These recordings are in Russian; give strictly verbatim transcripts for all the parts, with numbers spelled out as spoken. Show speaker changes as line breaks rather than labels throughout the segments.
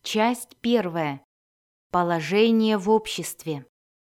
Часть первая. Положение в обществе.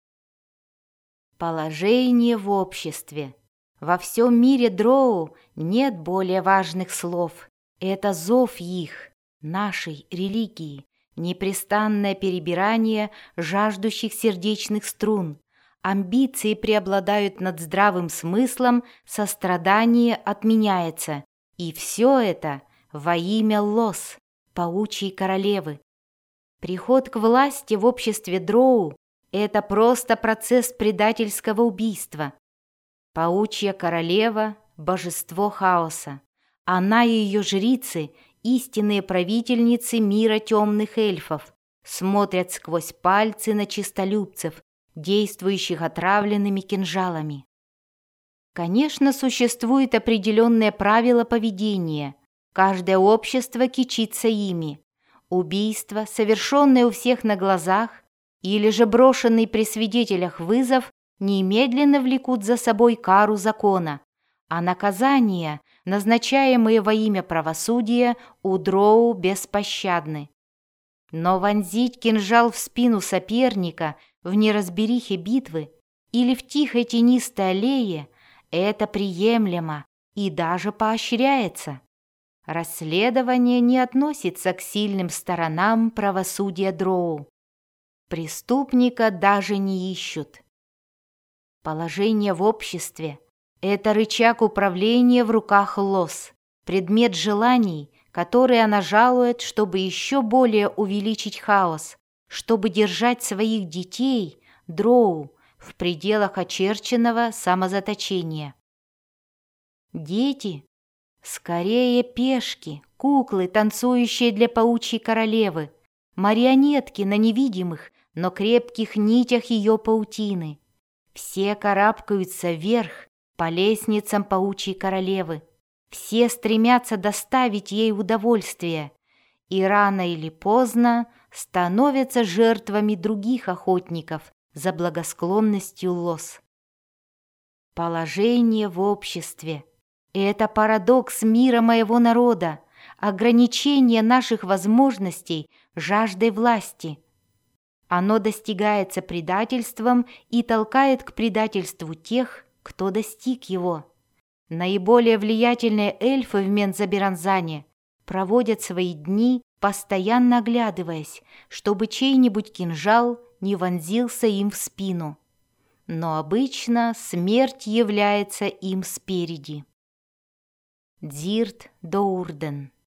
Положение в обществе. Во всем мире дроу нет более важных слов. Это зов их, нашей религии, непрестанное перебирание жаждущих сердечных струн. Амбиции преобладают над здравым смыслом, сострадание отменяется. И все это во имя Лос, паучьей королевы. Приход к власти в обществе дроу – это просто процесс предательского убийства. Паучья королева – божество хаоса. Она и ее жрицы – истинные правительницы мира темных эльфов, смотрят сквозь пальцы на чистолюбцев, действующих отравленными кинжалами. Конечно, существует определенное правило поведения. Каждое общество кичится ими. Убийство, совершенное у всех на глазах, или же брошенный при свидетелях вызов, немедленно влекут за собой кару закона, а наказания, назначаемые во имя правосудия, у дроу беспощадны. Но вонзить кинжал в спину соперника в неразберихе битвы или в тихой тенистой аллее – это приемлемо и даже поощряется. Расследование не относится к сильным сторонам правосудия дроу. Преступника даже не ищут. Положение в обществе – это рычаг управления в руках Лос, предмет желаний, который она жалует, чтобы еще более увеличить хаос, чтобы держать своих детей, дроу, в пределах очерченного самозаточения. Дети – скорее пешки, куклы, танцующие для паучьей королевы, марионетки на невидимых, но крепких нитях ее паутины. Все карабкаются вверх по лестницам паучьей королевы. Все стремятся доставить ей удовольствие и рано или поздно становятся жертвами других охотников за благосклонностью Лос. Положение в обществе – это парадокс мира моего народа, ограничение наших возможностей жаждой власти. Оно достигается предательством и толкает к предательству тех, кто достиг его. Наиболее влиятельные эльфы в Мензаберанзане проводят свои дни, постоянно оглядываясь, чтобы чей-нибудь кинжал не вонзился им в спину. Но обычно смерть является им спереди. Дзирт Доурден.